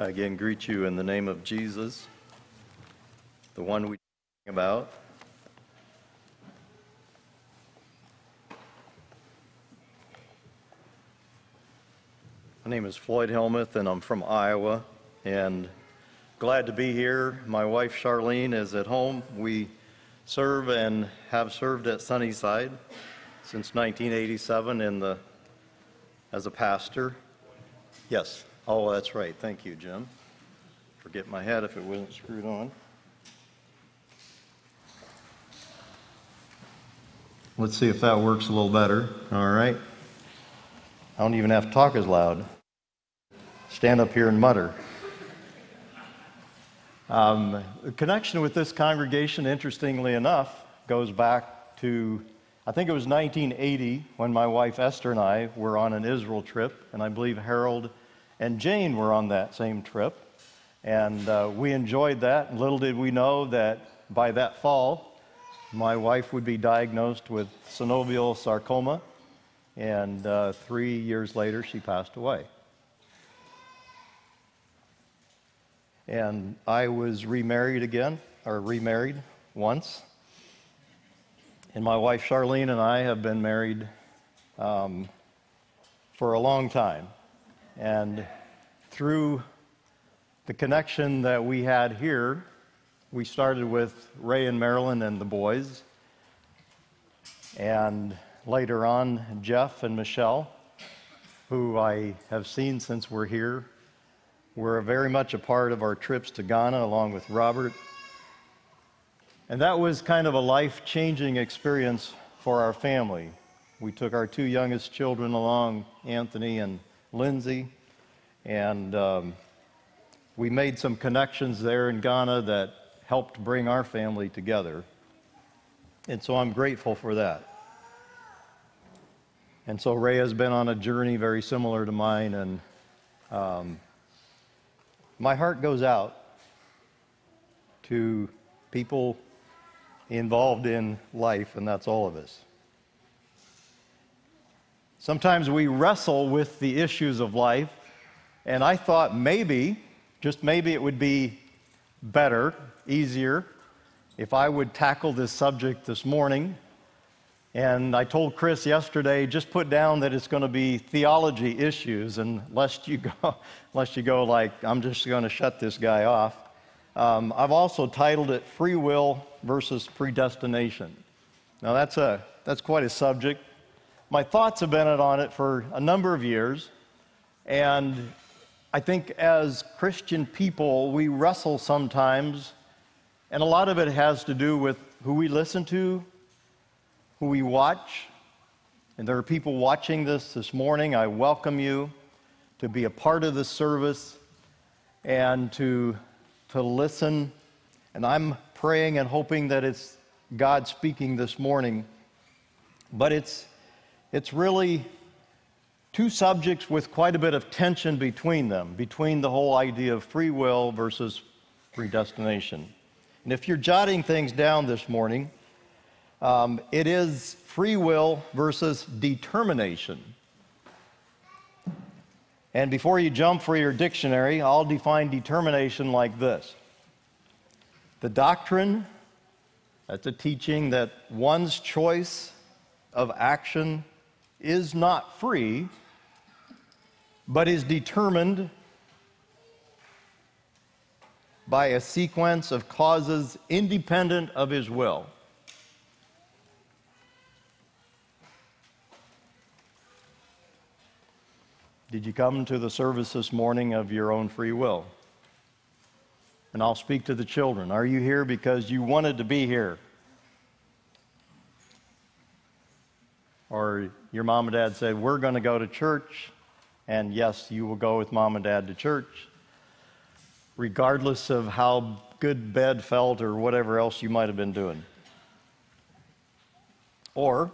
I again greet you in the name of Jesus, the one we talking about. My name is Floyd Helmuth, and I'm from Iowa, and glad to be here. My wife Charlene is at home. We serve and have served at Sunnyside since 1987 as a pastor. Yes. Oh, that's right. Thank you, Jim. Forget my head if it wasn't screwed on. Let's see if that works a little better. All right. I don't even have to talk as loud. Stand up here and mutter. The connection with this congregation, interestingly enough, goes back to, I think it was 1980 when my wife Esther and I were on an Israel trip, and I believe Harold and Jane were on that same trip. And we enjoyed that, and little did we know that by that fall, my wife would be diagnosed with synovial sarcoma, and 3 years later, she passed away. And I was remarried once. And my wife Charlene and I have been married for a long time. And through the connection that we had here, we started with Ray and Marilyn and the boys. And later on, Jeff and Michelle, who I have seen since we're here, were very much a part of our trips to Ghana along with Robert. And that was kind of a life-changing experience for our family. We took our two youngest children along, Anthony and Lindsay, and we made some connections there in Ghana that helped bring our family together. And so I'm grateful for that. And so Ray has been on a journey very similar to mine, and my heart goes out to people involved in life, and that's all of us. Sometimes we wrestle with the issues of life, and I thought maybe, just maybe, it would be better, easier, if I would tackle this subject this morning. And I told Chris yesterday, just put down that it's going to be theology issues, and lest you go like, I'm just going to shut this guy off. I've also titled it Free Will versus Predestination. Now that's quite a subject. My thoughts have been on it for a number of years, and I think as Christian people, we wrestle sometimes, and a lot of it has to do with who we listen to, who we watch. And there are people watching this morning. I welcome you to be a part of this service and to listen. And I'm praying and hoping that it's God speaking this morning. But it's really two subjects with quite a bit of tension between them, between the whole idea of free will versus predestination. And if you're jotting things down this morning, it is free will versus determination. And before you jump for your dictionary, I'll define determination like this. The doctrine, that's a teaching that one's choice of action is not free, but is determined by a sequence of causes independent of his will. Did you come to the service this morning of your own free will? And I'll speak to the children. Are you here because you wanted to be here? Or your mom and dad said, we're going to go to church, and yes, you will go with mom and dad to church, regardless of how good bed felt or whatever else you might have been doing. Or,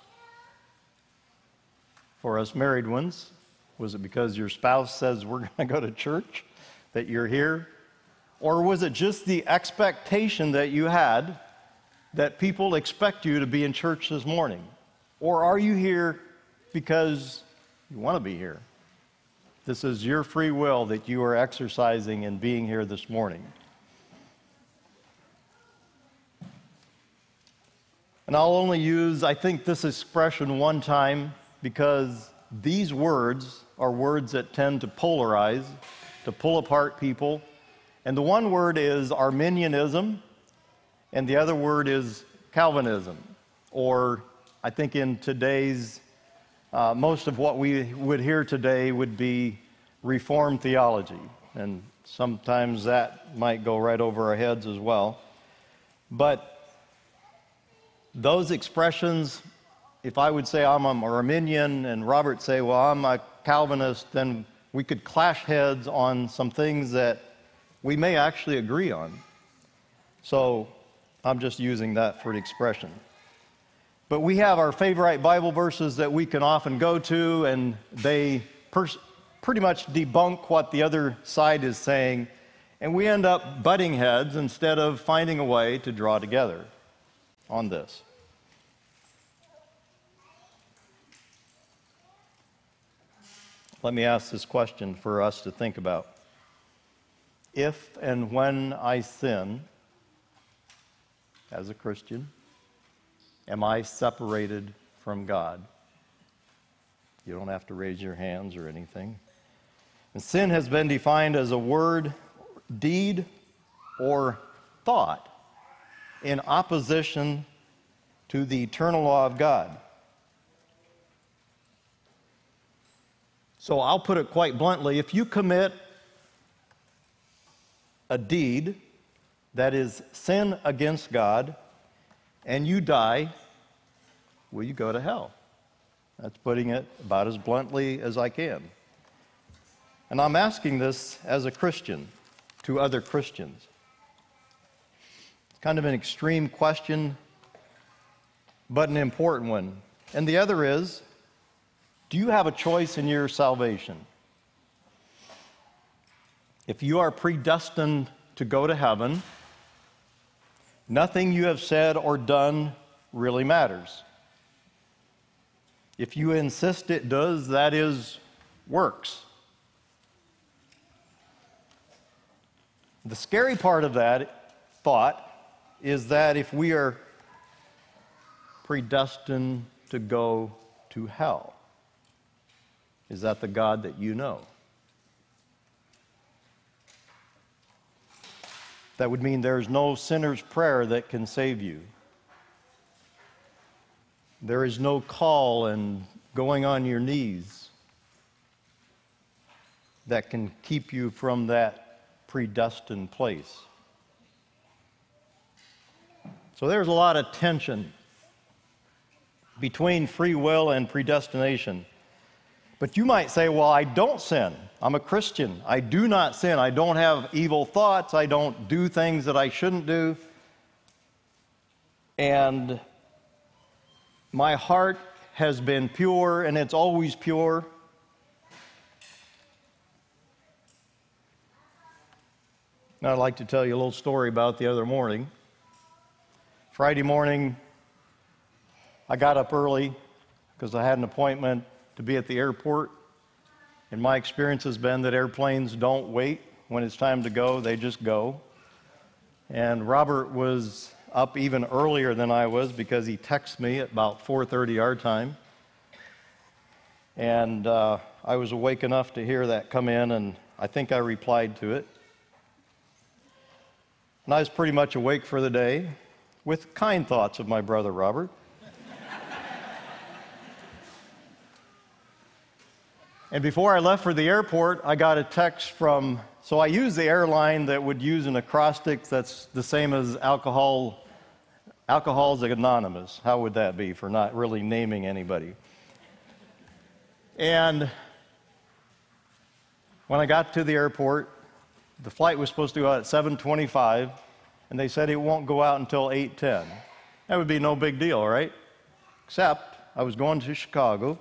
for us married ones, was it because your spouse says we're going to go to church that you're here? Or was it just the expectation that you had that people expect you to be in church this morning? Or are you here because you want to be here? This is your free will that you are exercising in being here this morning. And I'll only use, I think, this expression one time because these words are words that tend to polarize, to pull apart people. And the one word is Arminianism, and the other word is Calvinism. Or I think in today's, most of what we would hear today would be Reformed theology. And sometimes that might go right over our heads as well. But those expressions, if I would say I'm an Arminian and Robert say, well, I'm a Calvinist, then we could clash heads on some things that we may actually agree on. So I'm just using that for an expression. But we have our favorite Bible verses that we can often go to, and they pretty much debunk what the other side is saying, and we end up butting heads instead of finding a way to draw together on this. Let me ask this question for us to think about. If and when I sin as a Christian, am I separated from God? You don't have to raise your hands or anything. And sin has been defined as a word, deed, or thought in opposition to the eternal law of God. So I'll put it quite bluntly, if you commit a deed that is sin against God and you die, will you go to hell? That's putting it about as bluntly as I can. And I'm asking this as a Christian to other Christians. It's kind of an extreme question, but an important one. And the other is, do you have a choice in your salvation? If you are predestined to go to heaven, nothing you have said or done really matters. If you insist it does, that is works. The scary part of that thought is that if we are predestined to go to hell, is that the God that you know? That would mean there's no sinner's prayer that can save you. There is no call and going on your knees that can keep you from that predestined place. So there's a lot of tension between free will and predestination. But you might say, well, I don't sin. I'm a Christian. I do not sin. I don't have evil thoughts. I don't do things that I shouldn't do. And my heart has been pure, and it's always pure. Now, I'd like to tell you a little story about the other morning. Friday morning, I got up early because I had an appointment to be at the airport. And my experience has been that airplanes don't wait when it's time to go, they just go. And Robert was up even earlier than I was because he texted me at about 4:30 our time. And I was awake enough to hear that come in, and I think I replied to it. And I was pretty much awake for the day with kind thoughts of my brother Robert. And before I left for the airport, I got a text from, so I use the airline that would use an acrostic that's the same as Alcoholics Anonymous. How would that be for not really naming anybody? And when I got to the airport, the flight was supposed to go out at 7:25, and they said it won't go out until 8:10. That would be no big deal, right? Except I was going to Chicago,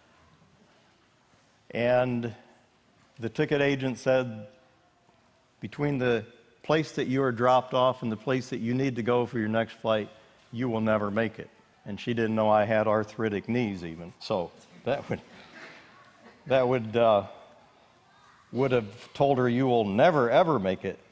and the ticket agent said, between the place that you are dropped off and the place that you need to go for your next flight, you will never make it. And she didn't know I had arthritic knees even. So that would would have told her, "You will never, ever make it."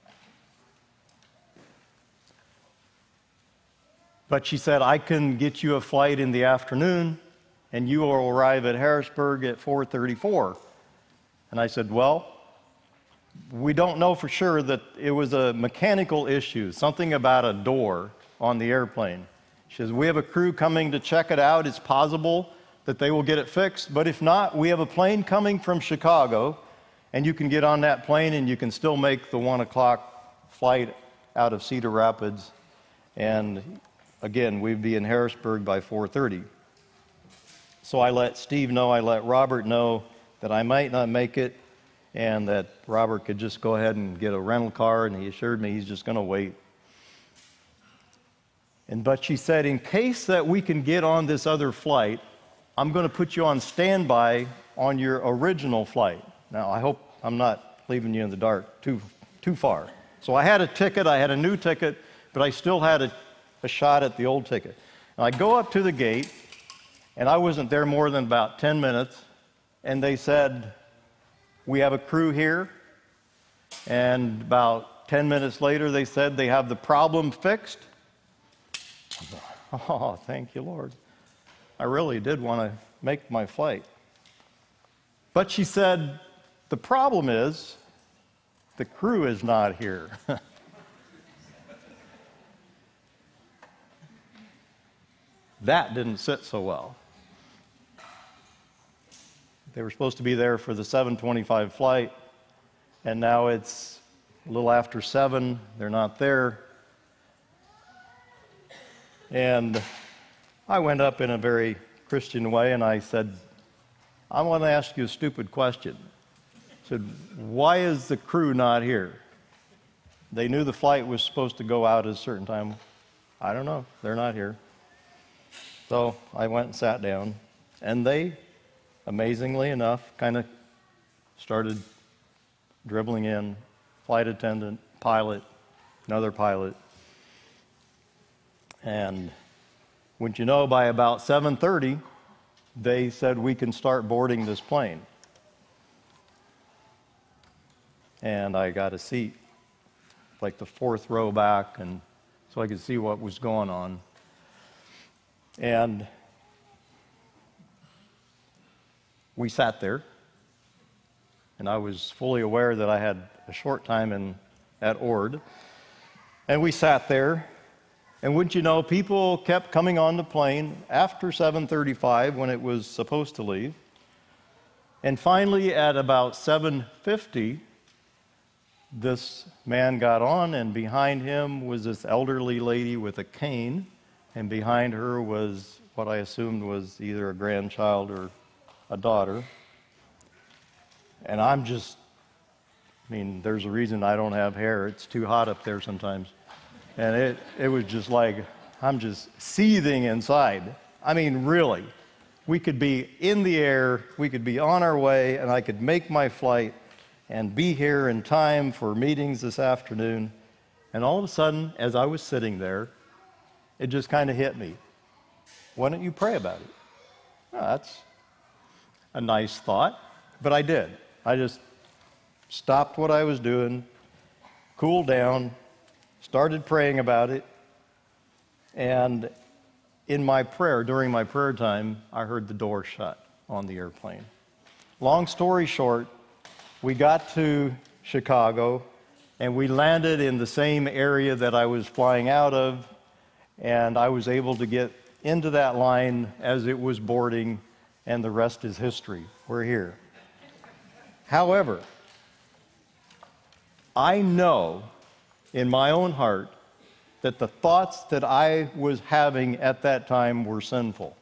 But she said, "I can get you a flight in the afternoon, and you will arrive at Harrisburg at 4:34. And I said, "Well, we don't know for sure that it was a mechanical issue, something about a door on the airplane." She says, "We have a crew coming to check it out. It's possible that they will get it fixed, but if not, we have a plane coming from Chicago, and you can get on that plane and you can still make the 1 o'clock flight out of Cedar Rapids. And again, we'd be in Harrisburg by 4:30. So I let Steve know, I let Robert know that I might not make it, and that Robert could just go ahead and get a rental car, and he assured me he's just going to wait. But she said, "In case that we can get on this other flight, I'm going to put you on standby on your original flight." Now, I hope I'm not leaving you in the dark too far. So I had a ticket, I had a new ticket, but I still had a shot at the old ticket. And I go up to the gate, and I wasn't there more than about 10 minutes, and they said, "We have a crew here." And about 10 minutes later, they said they have the problem fixed. I thought, "Oh, thank you, Lord. I really did want to make my flight." But she said, "The problem is the crew is not here." That didn't sit so well. They were supposed to be there for the 7:25 flight, and now it's a little after 7. They're not there. And I went up in a very Christian way, and I said, "I want to ask you a stupid question." I said, "Why is the crew not here?" They knew the flight was supposed to go out at a certain time. "I don't know. They're not here." So I went and sat down, and they, amazingly enough, kind of started dribbling in. Flight attendant, pilot, another pilot. And wouldn't you know, by about 7:30, they said, "We can start boarding this plane." And I got a seat, like the 4th row back, and so I could see what was going on. And we sat there, and I was fully aware that I had a short time at Ord. And we sat there, and wouldn't you know, people kept coming on the plane after 7:35 when it was supposed to leave. And finally, at about 7:50, this man got on, and behind him was this elderly lady with a cane, and behind her was what I assumed was either a grandchild or a daughter. And there's a reason I don't have hair. It's too hot up there sometimes. And it was just like, I'm just seething inside. I mean, really. We could be in the air, we could be on our way, and I could make my flight and be here in time for meetings this afternoon. And all of a sudden, as I was sitting there, it just kind of hit me. Why don't you pray about it? Oh, that's a nice thought, but I did. I just stopped what I was doing, cooled down, started praying about it, and during my prayer time, I heard the door shut on the airplane. Long story short, we got to Chicago, and we landed in the same area that I was flying out of, and I was able to get into that line as it was boarding, and the rest is history. We're here. However, I know in my own heart that the thoughts that I was having at that time were sinful.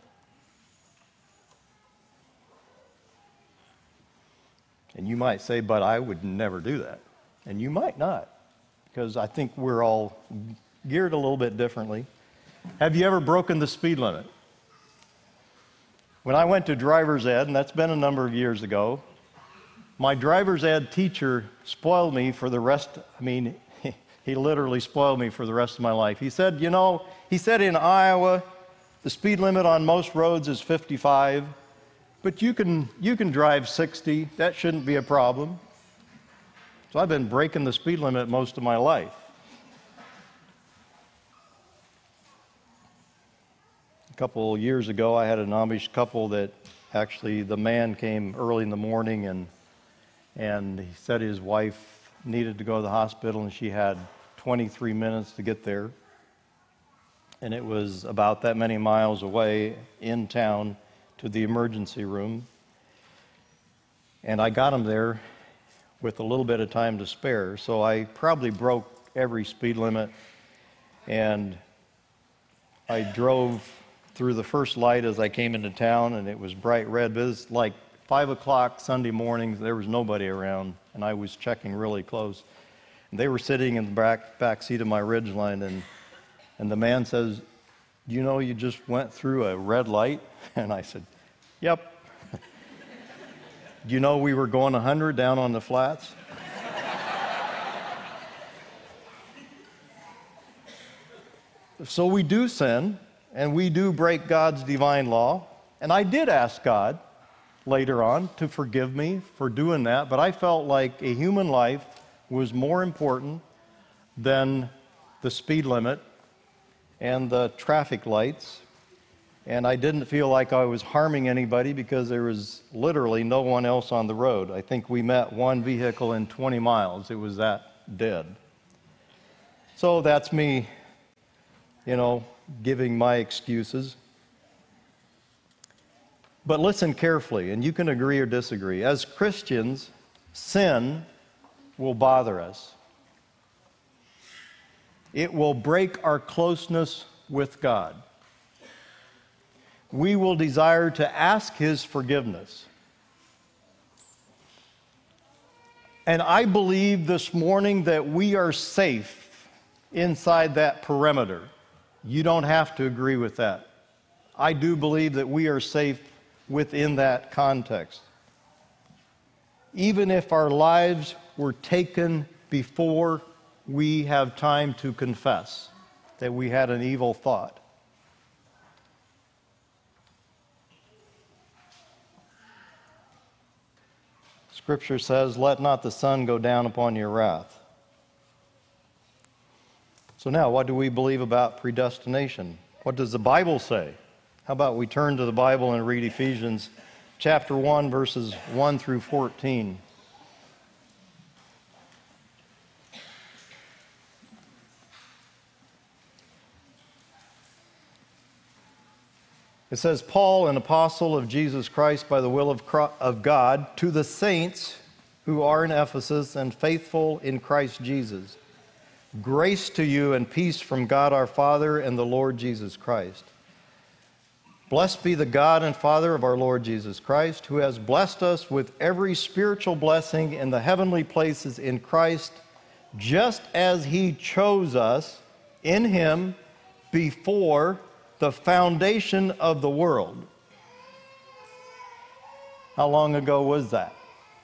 And you might say, "But I would never do that." And you might not, because I think we're all geared a little bit differently. Have you ever broken the speed limit? When I went to driver's ed, and that's been a number of years ago, my driver's ed teacher spoiled me for the rest. He literally spoiled me for the rest of my life. He said, in Iowa, the speed limit on most roads is 55, but you can drive 60. That shouldn't be a problem. So I've been breaking the speed limit most of my life. A couple years ago, I had an Amish couple that actually the man came early in the morning and he said his wife needed to go to the hospital and she had 23 minutes to get there. And it was about that many miles away in town to the emergency room. And I got him there with a little bit of time to spare. So I probably broke every speed limit. And I drove through the first light as I came into town, and it was bright red. But it was like 5 o'clock Sunday morning. There was nobody around, and I was checking really close. And they were sitting in the back seat of my Ridgeline, and the man says, "You know, you just went through a red light?" And I said, "Yep." "Do you know we were going 100 down on the flats?" So we do sin, and we do break God's divine law. And I did ask God later on to forgive me for doing that, but I felt like a human life was more important than the speed limit and the traffic lights. And I didn't feel like I was harming anybody because there was literally no one else on the road. I think we met one vehicle in 20 miles. It was that dead. So that's me, giving my excuses. But listen carefully, and you can agree or disagree. As Christians, sin will bother us. It will break our closeness with God. We will desire to ask His forgiveness. And I believe this morning that we are safe inside that perimeter. You don't have to agree with that. I do believe that we are safe within that context. Even if our lives were taken before we have time to confess that we had an evil thought. Scripture says, "Let not the sun go down upon your wrath." So now, what do we believe about predestination? What does the Bible say? How about we turn to the Bible and read Ephesians chapter 1, verses 1 through 14. It says, "Paul, an apostle of Jesus Christ by the will of God, to the saints who are in Ephesus and faithful in Christ Jesus. Grace to you and peace from God our Father and the Lord Jesus Christ. Blessed be the God and Father of our Lord Jesus Christ, who has blessed us with every spiritual blessing in the heavenly places in Christ, just as He chose us in Him before the foundation of the world." How long ago was that?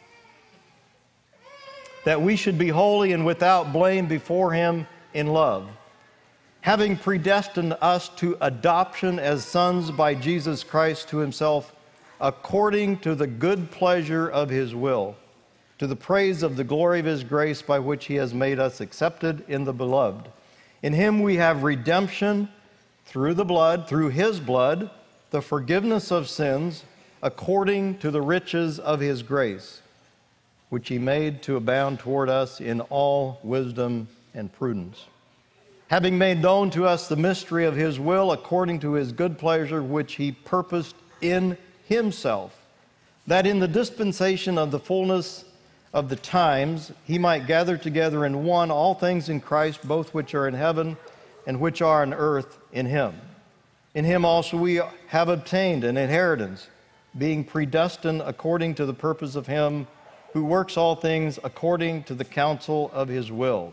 "That we should be holy and without blame before Him in love, having predestined us to adoption as sons by Jesus Christ to Himself, according to the good pleasure of His will, to the praise of the glory of His grace by which He has made us accepted in the Beloved. In Him we have redemption through the blood, through His blood, the forgiveness of sins, according to the riches of His grace, which He made to abound toward us in all wisdom and prudence. Having made known to us the mystery of His will, according to His good pleasure, which He purposed in Himself, that in the dispensation of the fullness of the times He might gather together in one all things in Christ, both which are in heaven and which are on earth in Him. In Him also we have obtained an inheritance, being predestined according to the purpose of Him who works all things according to the counsel of His will,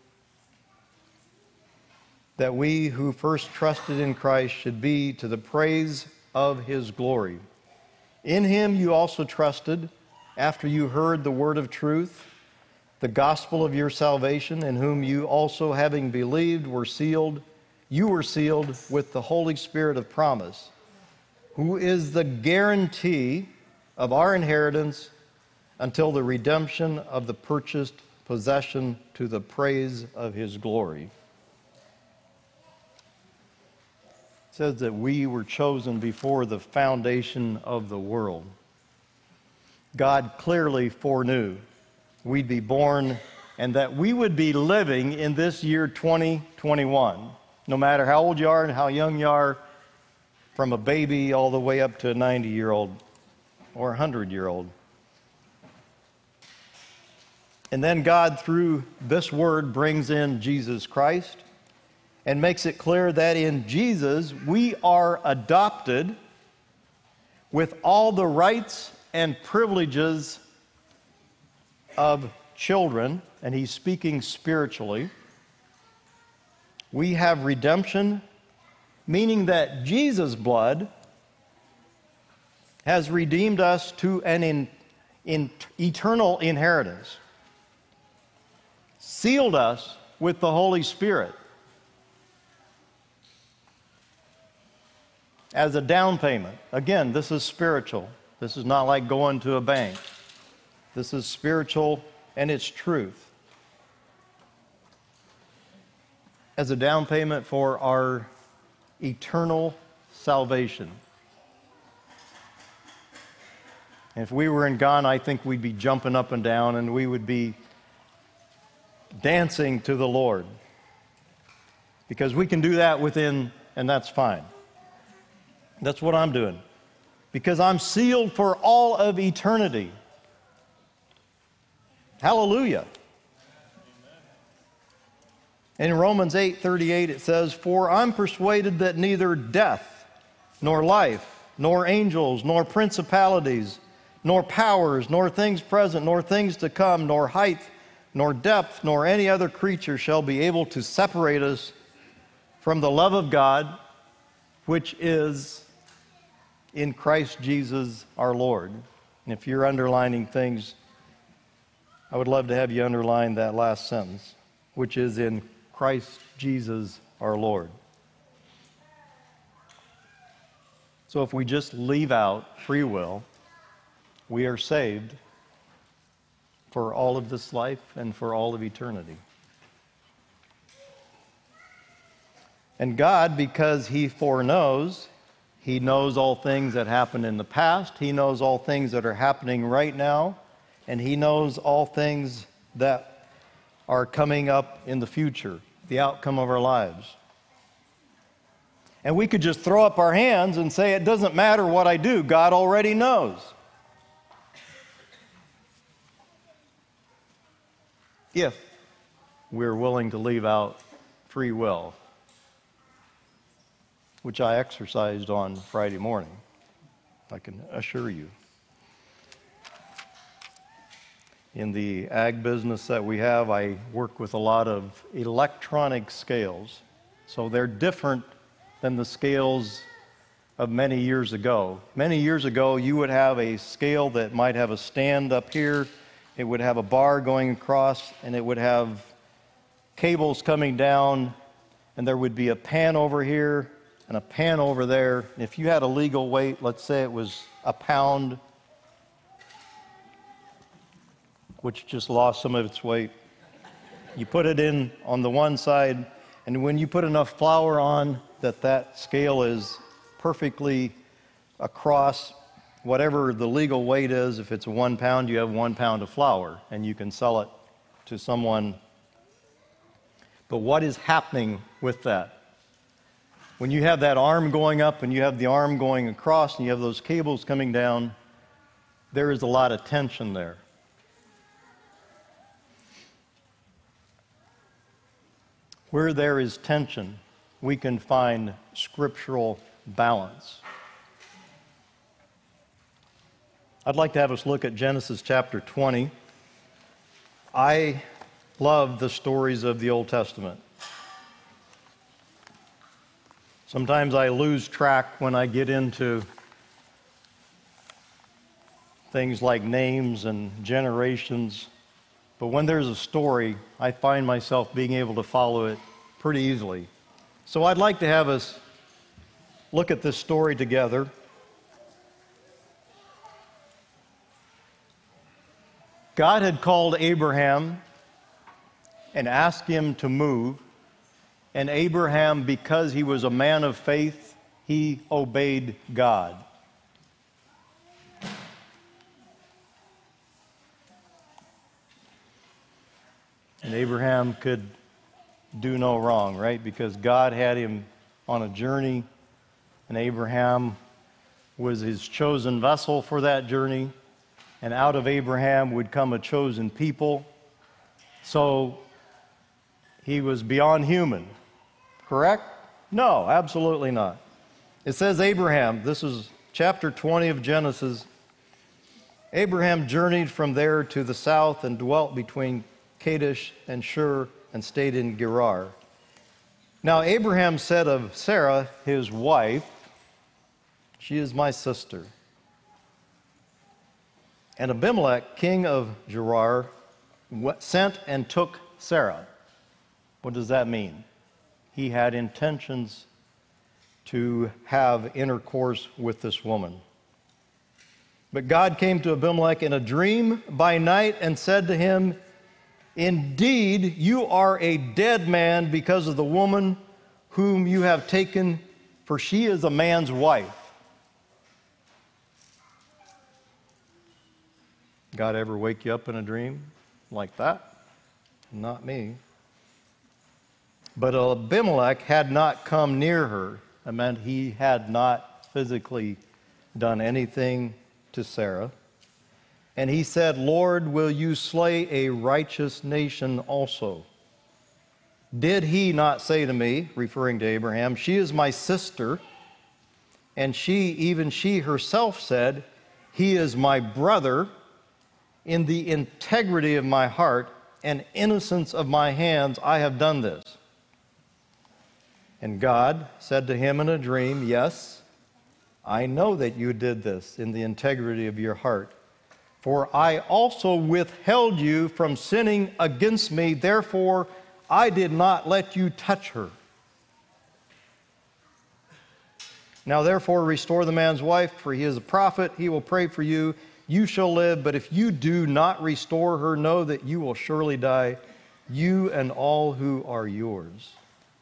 that we who first trusted in Christ should be to the praise of His glory. In Him you also trusted, after you heard the word of truth, the gospel of your salvation, in whom you also, having believed, you were sealed with the Holy Spirit of promise, who is the guarantee of our inheritance until the redemption of the purchased possession to the praise of his glory. It says that we were chosen before the foundation of the world. God clearly foreknew we'd be born and that we would be living in this year 2021. No matter how old you are and how young you are, from a baby all the way up to a 90-year-old or a 100-year-old. And then God, through this word, brings in Jesus Christ and makes it clear that in Jesus we are adopted with all the rights and privileges of children, and he's speaking spiritually. We have redemption, meaning that Jesus' blood has redeemed us to an eternal inheritance, sealed us with the Holy Spirit as a down payment. Again, this is spiritual. This is not like going to a bank. This is spiritual and it's truth. As a down payment for our eternal salvation. And if we were in Ghana, I think we'd be jumping up and down and we would be dancing to the Lord. Because we can do that within, and that's fine. That's what I'm doing. Because I'm sealed for all of eternity. Hallelujah. In Romans 8:38 it says, "For I'm persuaded that neither death, nor life, nor angels, nor principalities, nor powers, nor things present, nor things to come, nor height, nor depth, nor any other creature shall be able to separate us from the love of God, which is in Christ Jesus our Lord." And if you're underlining things, I would love to have you underline that last sentence, which is in Christ Jesus our Lord. So if we just leave out free will, we are saved for all of this life and for all of eternity. And God, because he foreknows, he knows all things that happened in the past, he knows all things that are happening right now, and he knows all things that are coming up in the future, the outcome of our lives. And we could just throw up our hands and say, it doesn't matter what I do, God already knows. If we're willing to leave out free will, which I exercised on Friday morning, I can assure you. In the ag business that we have, I work with a lot of electronic scales. So they're different than the scales of many years ago. Many years ago, you would have a scale that might have a stand up here, it would have a bar going across, and it would have cables coming down, and there would be a pan over here and a pan over there. If you had a legal weight, let's say it was a pound, which just lost some of its weight. You put it in on the one side, and when you put enough flour on that scale is perfectly across whatever the legal weight is, if it's 1 pound, you have 1 pound of flour, and you can sell it to someone. But what is happening with that? When you have that arm going up and you have the arm going across and you have those cables coming down, there is a lot of tension there. Where there is tension, we can find scriptural balance. I'd like to have us look at Genesis chapter 20. I love the stories of the Old Testament. Sometimes I lose track when I get into things like names and generations. But when there's a story, I find myself being able to follow it pretty easily. So I'd like to have us look at this story together. God had called Abraham and ask him to move. And Abraham, because he was a man of faith, he obeyed God. And Abraham could do no wrong, right? Because God had him on a journey, and Abraham was his chosen vessel for that journey. And out of Abraham would come a chosen people. So he was beyond human, correct? No, absolutely not. It says Abraham, this is chapter 20 of Genesis. Abraham journeyed from there to the south and dwelt between Kadesh and Shur and stayed in Gerar. Now Abraham said of Sarah, his wife, she is my sister. And Abimelech, king of Gerar, sent and took Sarah. What does that mean? He had intentions to have intercourse with this woman. But God came to Abimelech in a dream by night and said to him, "Indeed, you are a dead man because of the woman whom you have taken, for she is a man's wife." God ever wake you up in a dream like that? Not me. But Abimelech had not come near her. That meant he had not physically done anything to Sarah. And he said, "Lord, will you slay a righteous nation also? Did he not say to me," referring to Abraham, "She is my sister," and even she herself said, "He is my brother. In the integrity of my heart and innocence of my hands, I have done this." And God said to him in a dream, "Yes, I know that you did this in the integrity of your heart. For I also withheld you from sinning against me. Therefore, I did not let you touch her. Now, therefore, restore the man's wife, for he is a prophet. He will pray for you. You shall live, but if you do not restore her, know that you will surely die, you and all who are yours."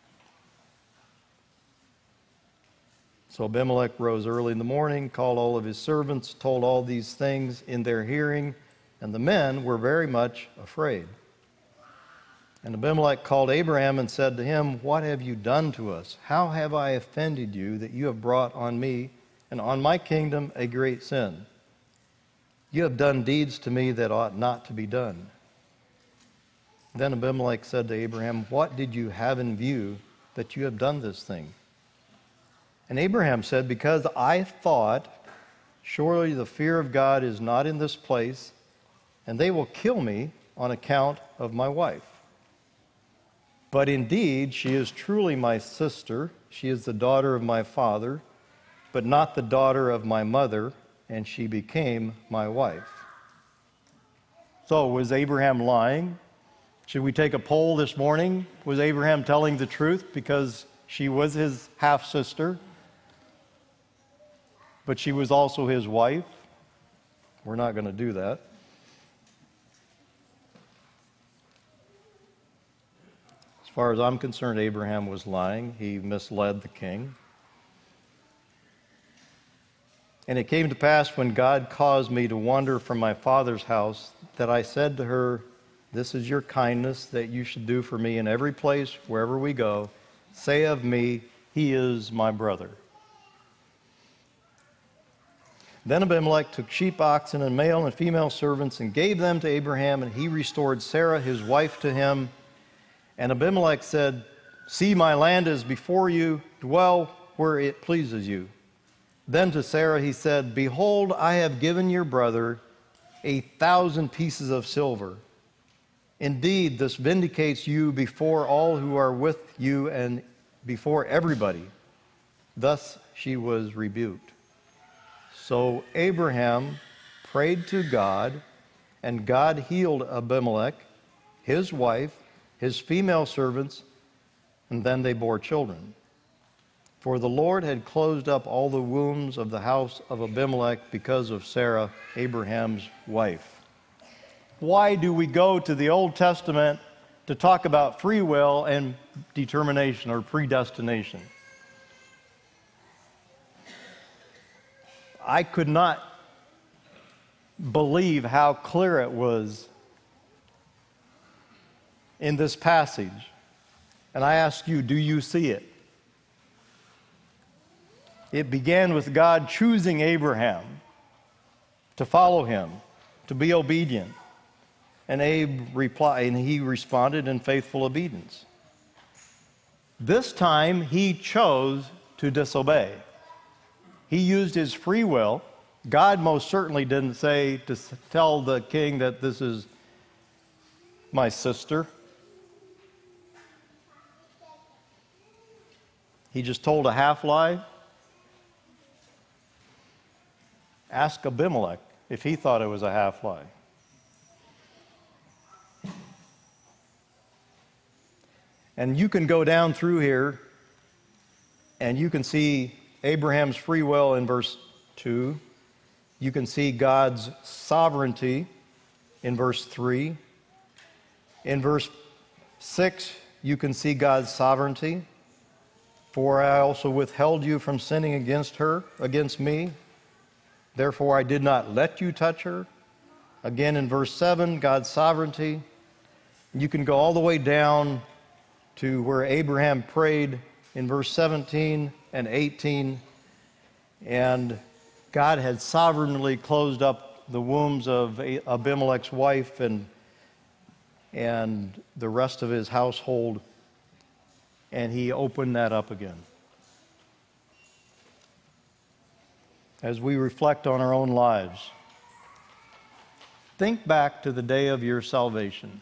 So Abimelech rose early in the morning, called all of his servants, told all these things in their hearing, and the men were very much afraid. And Abimelech called Abraham and said to him, "What have you done to us? How have I offended you that you have brought on me and on my kingdom a great sin? You have done deeds to me that ought not to be done." Then Abimelech said to Abraham, "What did you have in view that you have done this thing?" And Abraham said, "Because I thought, surely the fear of God is not in this place, and they will kill me on account of my wife. But indeed, she is truly my sister. She is the daughter of my father, but not the daughter of my mother, and she became my wife." So, was Abraham lying? Should we take a poll this morning? Was Abraham telling the truth because she was his half-sister, but she was also his wife? We're not going to do that. As far as I'm concerned, Abraham was lying. He misled the king. And it came to pass when God caused me to wander from my father's house that I said to her, "This is your kindness that you should do for me in every place, wherever we go. Say of me, he is my brother." Then Abimelech took sheep, oxen, and male and female servants and gave them to Abraham, and he restored Sarah, his wife, to him. And Abimelech said, "See, my land is before you. Dwell where it pleases you." Then to Sarah he said, "Behold, I have given your brother 1,000 pieces of silver. Indeed, this vindicates you before all who are with you and before everybody." Thus she was rebuked. So Abraham prayed to God, and God healed Abimelech, his wife, his female servants, and then they bore children. For the Lord had closed up all the wombs of the house of Abimelech because of Sarah, Abraham's wife. Why do we go to the Old Testament to talk about free will and determination or predestination. I could not believe how clear it was in this passage. And I ask you, do you see it? It began with God choosing Abraham to follow him, to be obedient. And he responded in faithful obedience. This time, he chose to disobey. He used his free will. God most certainly didn't say to tell the king that this is my sister. He just told a half-lie. Ask Abimelech if he thought it was a half-lie. And you can go down through here and you can see Abraham's free will in verse 2. You can see God's sovereignty in verse 3. In verse 6, you can see God's sovereignty. For I also withheld you from sinning against me. Therefore I did not let you touch her. Again in verse 7, God's sovereignty. You can go all the way down to where Abraham prayed in verse 17 and 18. And God had sovereignly closed up the wombs of Abimelech's wife and the rest of his household. And he opened that up again. As we reflect on our own lives, think back to the day of your salvation.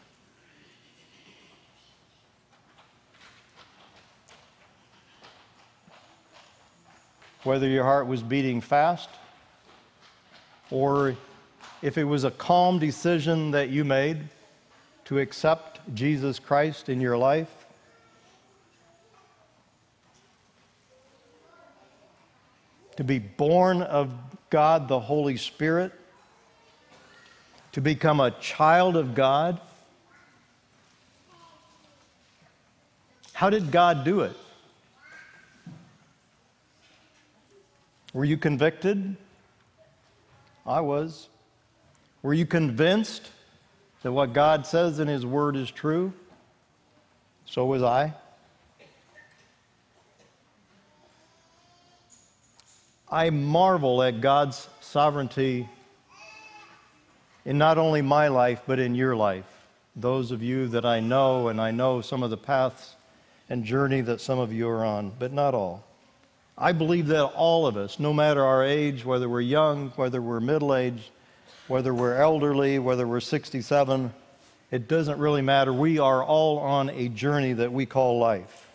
Whether your heart was beating fast or if it was a calm decision that you made to accept Jesus Christ in your life. To be born of God the Holy Spirit, to become a child of God. How did God do it? Were you convicted? I was. Were you convinced that what God says in His Word is true? So was I. I marvel at God's sovereignty in not only my life, but in your life. Those of you that I know, and I know some of the paths and journey that some of you are on, but not all. I believe that all of us, no matter our age, whether we're young, whether we're middle-aged, whether we're elderly, whether we're 67, it doesn't really matter. We are all on a journey that we call life.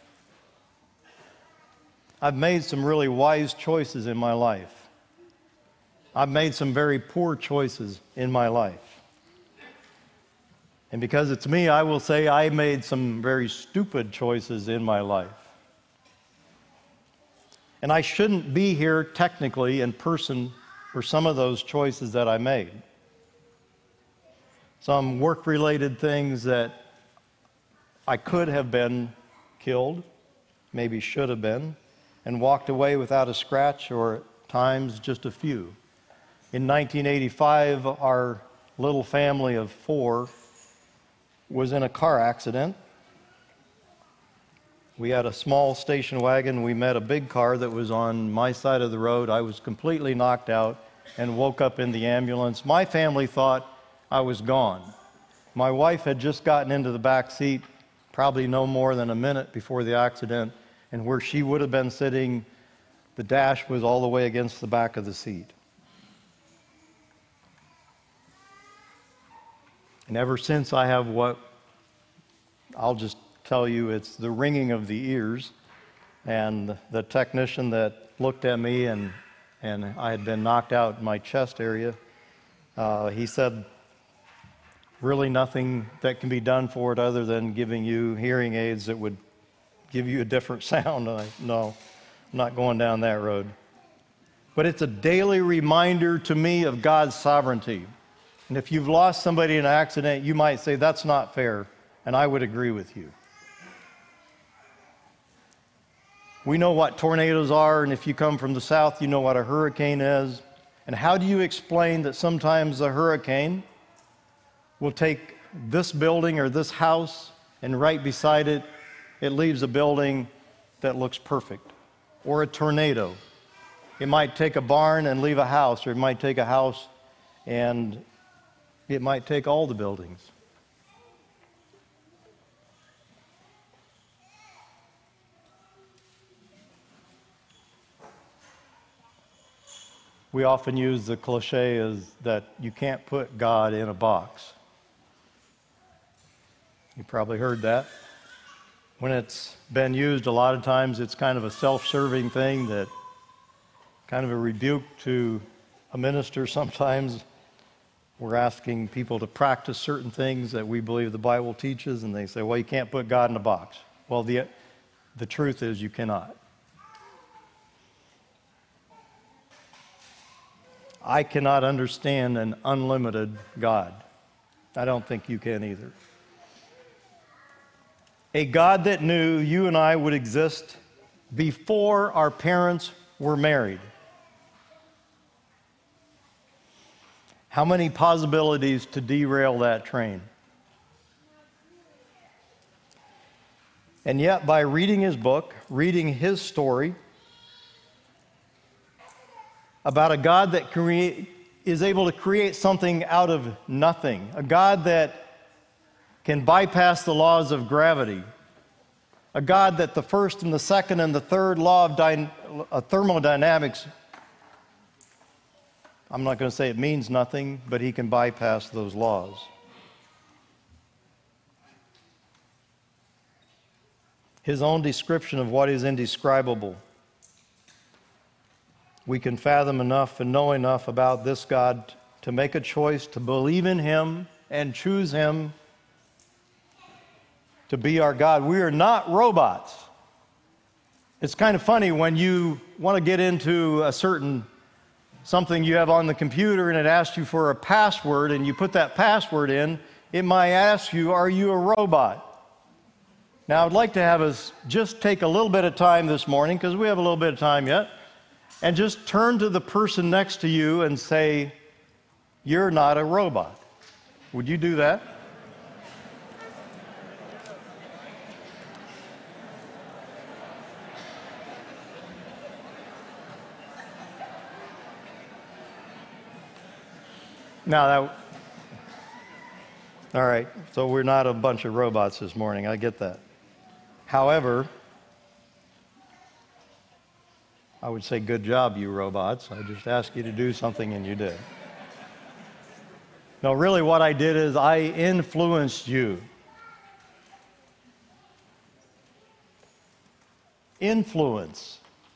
I've made some really wise choices in my life. I've made some very poor choices in my life. And because it's me, I will say I made some very stupid choices in my life. And I shouldn't be here technically in person for some of those choices that I made. Some work-related things that I could have been killed, maybe should have been, and walked away without a scratch, or at times just a few. In 1985, our little family of 4 was in a car accident. We had a small station wagon. We met a big car that was on my side of the road. I was completely knocked out and woke up in the ambulance. My family thought I was gone. My wife had just gotten into the back seat, probably no more than a minute before the accident, and where she would have been sitting, the dash was all the way against the back of the seat. And ever since, I have what I'll just tell you, it's the ringing of the ears. And the technician that looked at me and I had been knocked out in my chest area, he said, really nothing that can be done for it other than giving you hearing aids that would give you a different sound. And no, I'm not going down that road. But it's a daily reminder to me of God's sovereignty. And if you've lost somebody in an accident, you might say, that's not fair. And I would agree with you. We know what tornadoes are, and if you come from the south, you know what a hurricane is. And how do you explain that sometimes a hurricane will take this building or this house, and right beside it, it leaves a building that looks perfect? Or a tornado. It might take a barn and leave a house, or it might take a house and it might take all the buildings. We often use the cliche is that you can't put God in a box. You probably heard that. When it's been used, a lot of times it's kind of a self-serving thing, that kind of a rebuke to a minister. Sometimes we're asking people to practice certain things that we believe the Bible teaches, and they say, well, you can't put God in a box. Well, the truth is you cannot. I cannot understand an unlimited God. I don't think you can either. A God that knew you and I would exist before our parents were married. How many possibilities to derail that train? And yet, by reading his book, reading his story about a God that is able to create something out of nothing, a God that can bypass the laws of gravity, a God that the first and the second and the third law of thermodynamics, I'm not going to say it means nothing, but he can bypass those laws. His own description of what is indescribable. We can fathom enough and know enough about this God to make a choice to believe in him and choose him to be our God. We are not robots. It's kind of funny when you want to get into a certain something you have on the computer and it asks you for a password, and you put that password in, it might ask you, are you a robot? Now, I'd like to have us just take a little bit of time this morning, because we have a little bit of time yet, and just turn to the person next to you and say, you're not a robot. Would you do that? Now, all right, so we're not a bunch of robots this morning. I get that. However, I would say, good job, you robots. I just asked you to do something and you did. No, really what I did is I influenced you. Influence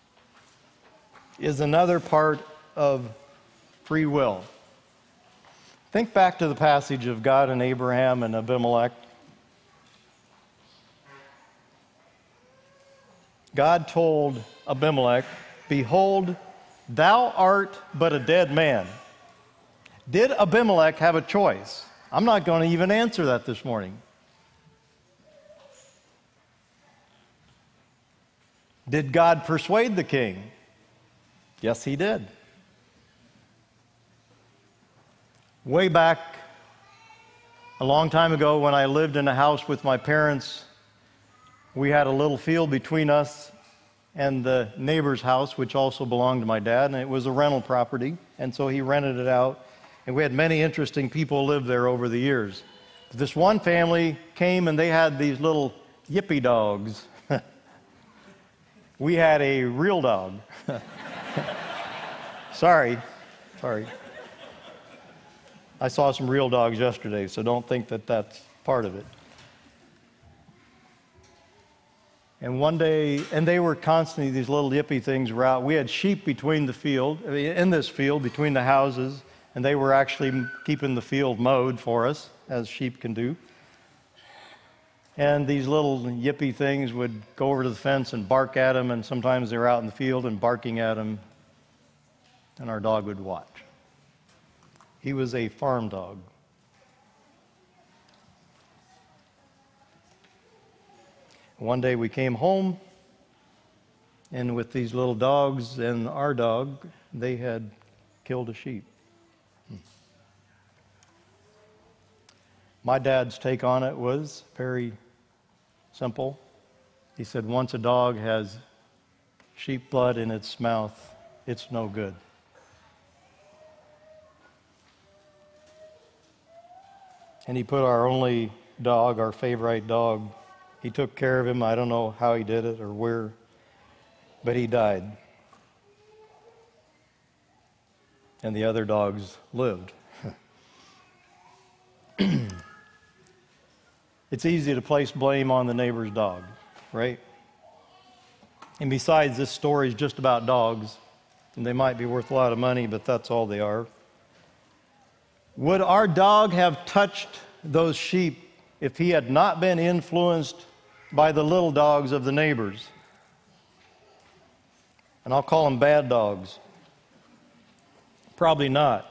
is another part of free will. Think back to the passage of God and Abraham and Abimelech. God told Abimelech, behold, thou art but a dead man. Did Abimelech have a choice? I'm not going to even answer that this morning. Did God persuade the king? Yes, he did. Way back a long time ago, when I lived in a house with my parents, we had a little field between us and the neighbor's house, which also belonged to my dad, and it was a rental property, and so he rented it out. And we had many interesting people live there over the years. But this one family came and they had these little yippy dogs. We had a real dog. Sorry. I saw some real dogs yesterday, so don't think that that's part of it. And one day, and they were constantly, these little yippy things were out. We had sheep between the field, in this field, between the houses, and they were actually keeping the field mowed for us, as sheep can do. And these little yippy things would go over to the fence and bark at them, and sometimes they were out in the field and barking at them, and our dog would watch. He was a farm dog. One day we came home, and with these little dogs and our dog, they had killed a sheep. My dad's take on it was very simple. He said, once a dog has sheep blood in its mouth, it's no good. And he put our only dog, our favorite dog, he took care of him. I don't know how he did it or where, but he died. And the other dogs lived. It's easy to place blame on the neighbor's dog, right? And besides, this story is just about dogs, and they might be worth a lot of money, but that's all they are. Would our dog have touched those sheep if he had not been influenced by the little dogs of the neighbors? And I'll call them bad dogs. Probably not.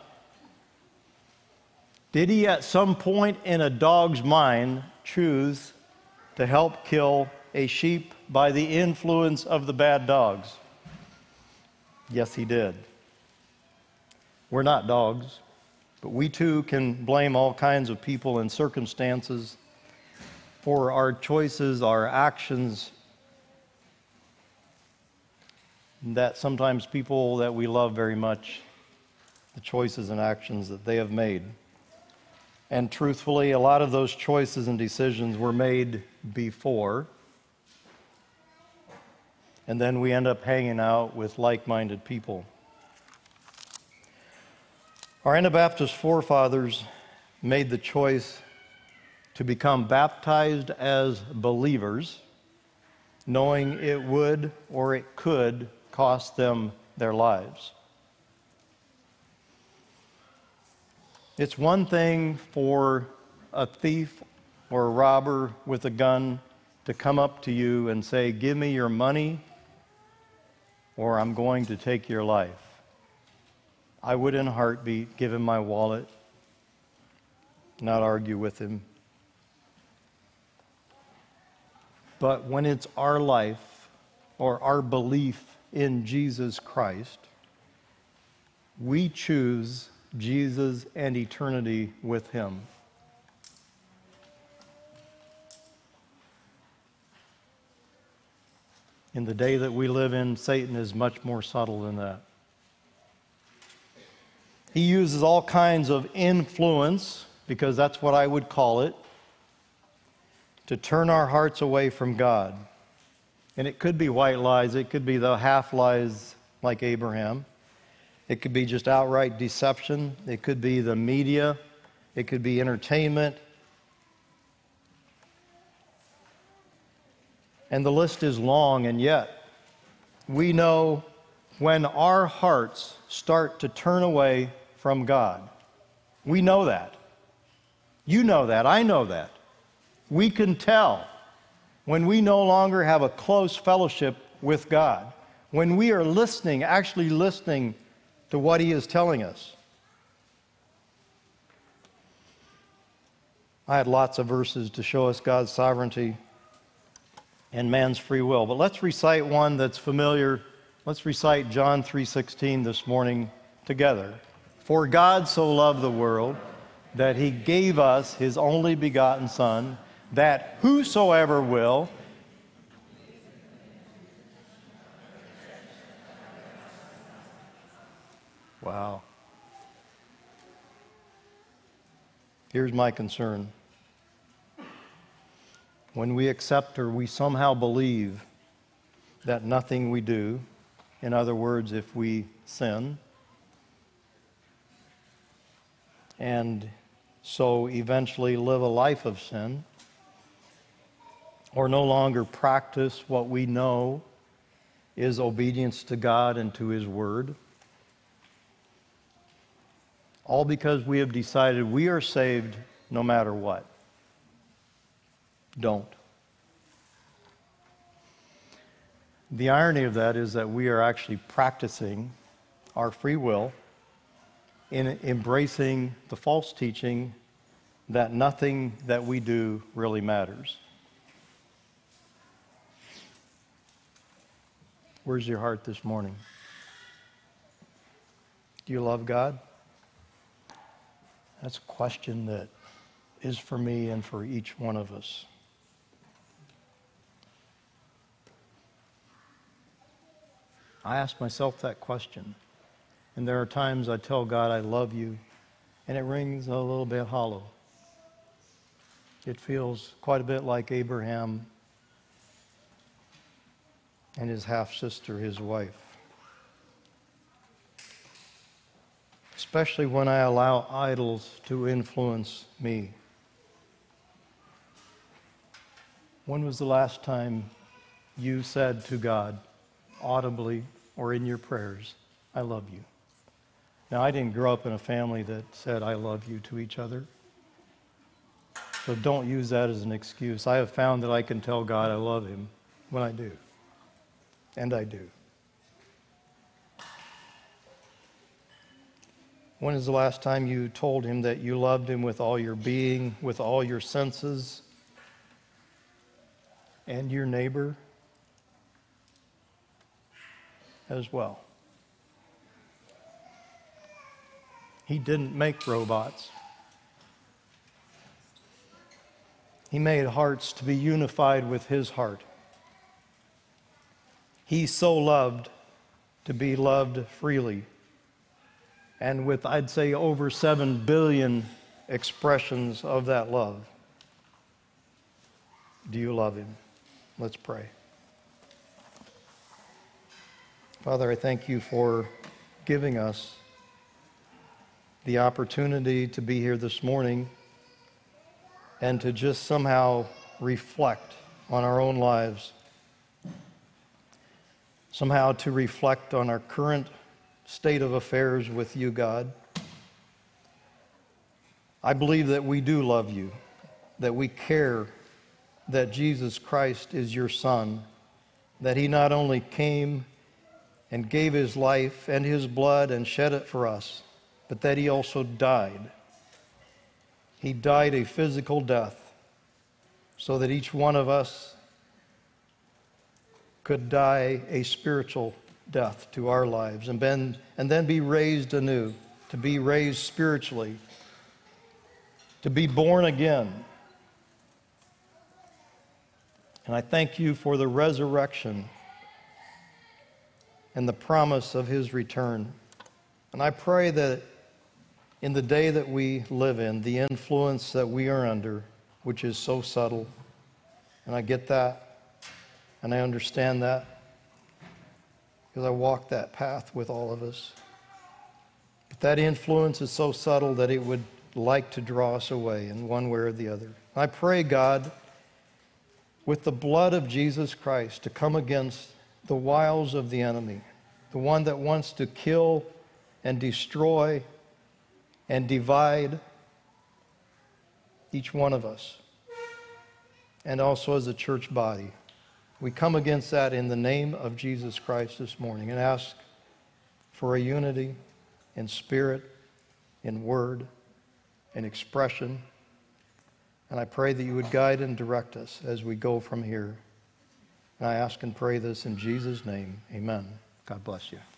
Did he at some point in a dog's mind choose to help kill a sheep by the influence of the bad dogs? Yes, he did. We're not dogs, but we too can blame all kinds of people and circumstances for our choices, our actions, that sometimes people that we love very much, the choices and actions that they have made. And truthfully, a lot of those choices and decisions were made before, and then we end up hanging out with like-minded people. Our Anabaptist forefathers made the choice to become baptized as believers, knowing it would or it could cost them their lives. It's one thing for a thief or a robber with a gun to come up to you and say, "Give me your money or I'm going to take your life." I would in a heartbeat give him my wallet, not argue with him. But when it's our life or our belief in Jesus Christ, we choose Jesus and eternity with him. In the day that we live in, Satan is much more subtle than that. He uses all kinds of influence, because that's what I would call it, to turn our hearts away from God. And it could be white lies, it could be the half lies like Abraham. It could be just outright deception. It could be the media. It could be entertainment. And the list is long, and yet we know when our hearts start to turn away from God. We know that. You know that. I know that. We can tell when we no longer have a close fellowship with God, when we are listening, actually listening to what he is telling us. I had lots of verses to show us God's sovereignty and man's free will, but let's recite one that's familiar. Let's recite John 3:16 this morning together. For God so loved the world that he gave us his only begotten Son, that whosoever will. Wow. Here's my concern. When we accept or we somehow believe that nothing we do, in other words, if we sin, and so eventually live a life of sin, or no longer practice what we know is obedience to God and to his word, all because we have decided we are saved no matter what. Don't. The irony of that is that we are actually practicing our free will in embracing the false teaching that nothing that we do really matters. Where's your heart this morning? Do you love God? That's a question that is for me and for each one of us. I ask myself that question. And there are times I tell God I love you, and it rings a little bit hollow. It feels quite a bit like Abraham and his half-sister, his wife. Especially when I allow idols to influence me. When was the last time you said to God, audibly or in your prayers, I love you? Now, I didn't grow up in a family that said I love you to each other. So don't use that as an excuse. I have found that I can tell God I love him when I do. And I do. When is the last time you told him that you loved him with all your being, with all your senses, and your neighbor as well? He didn't make robots. He made hearts to be unified with his heart. He so loved to be loved freely. And with, I'd say, over 7 billion expressions of that love. Do you love him? Let's pray. Father, I thank you for giving us the opportunity to be here this morning and to just somehow reflect on our own lives, somehow to reflect on our current state of affairs with you, God. I believe that we do love you, that we care that Jesus Christ is your Son, that he not only came and gave his life and his blood and shed it for us, but that he also died. He died a physical death so that each one of us could die a spiritual death to our lives and then be raised anew, to be raised spiritually, to be born again. And I thank you for the resurrection and the promise of his return. And I pray that in the day that we live in, the influence that we are under, which is so subtle, and I get that, and I understand that, because I walk that path with all of us. But that influence is so subtle that it would like to draw us away in one way or the other. I pray, God, with the blood of Jesus Christ, to come against the wiles of the enemy, the one that wants to kill and destroy and divide each one of us, and also as a church body. We come against that in the name of Jesus Christ this morning and ask for a unity in spirit, in word, in expression. And I pray that you would guide and direct us as we go from here. And I ask and pray this in Jesus' name. Amen. God bless you.